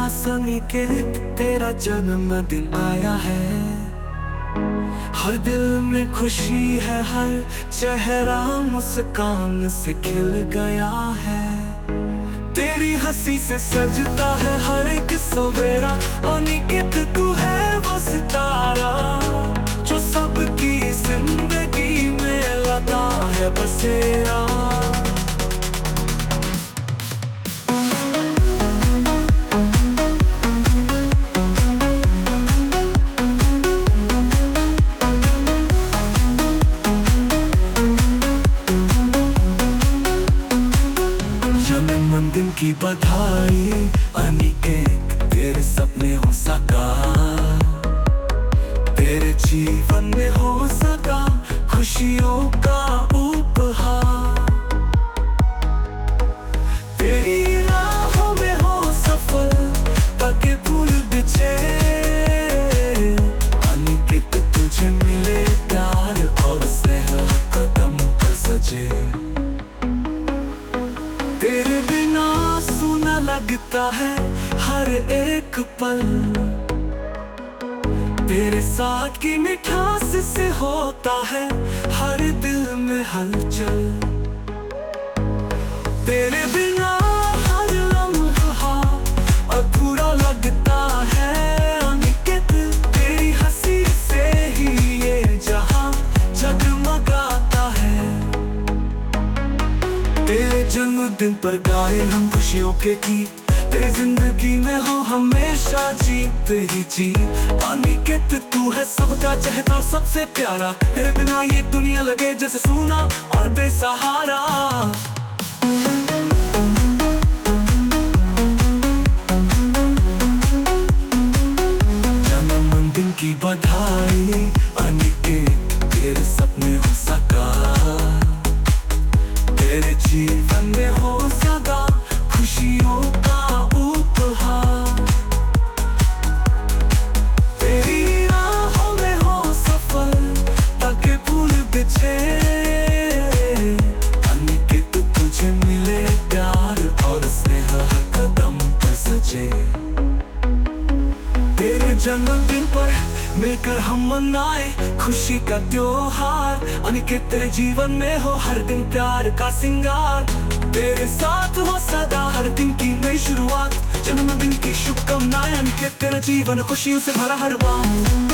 सनी के तेरा जन्मदिन आया है। हर दिल में खुशी है, हर चेहरा मुस्कान से खिल गया है। तेरी हंसी से सजता है हर एक सवेरा। अनिकेत तू है वो सितारा जो सबकी जिंदगी में लगा है बसेरा। जन्मदिन की बधाई अनिकेत, तेरे सपने हो साकार। तेरे जीवन में हो सका खुशियों का उपहार। तेरी राहों में हो सफल ताकि फूल बिछे। अनिकेत तुझे मिले प्यार और स्नेह कदम पर सजे। तेरे बिना सुना लगता है हर एक पल। तेरे साथ की मिठास से होता है हर दिल में हलचल। तेरे बिना हर लम्हा अधूरा लगता है। अनिकेत तेरी हंसी से ही ये जहां जगमगाता है। तेरे जन्मदिन पर गाए हम खुशियों के गीत। तेरी जिंदगी में हो हमेशा जीत ही जीत। अनिकेत तू है सबका चहेता सबसे प्यारा। तेरे बिना ये दुनिया लगे जैसे सूना और बेसहारा। जन्मदिन की बधाई अनिकेत, तेरे सपने हो साकार। तेरे जीवन में हो सदा खुशियों का उपहार। तेरी राहों में हो सफल ताकि फूल बिछे। अनिकेत तुझे मिले प्यार और स्नेह हर कदम पर सजे। तेरे जन्मदिन पर मिलकर हम मनाए खुशी का त्योहार। अनिकेत तेरे जीवन में हो हर दिन प्यार का सिंगार। तेरे साथ हो सदा हर दिन की नई शुरुआत। जन्मदिन की शुभकामनाएं अनिकेत, तेरा जीवन खुशियों से भरा हर बार।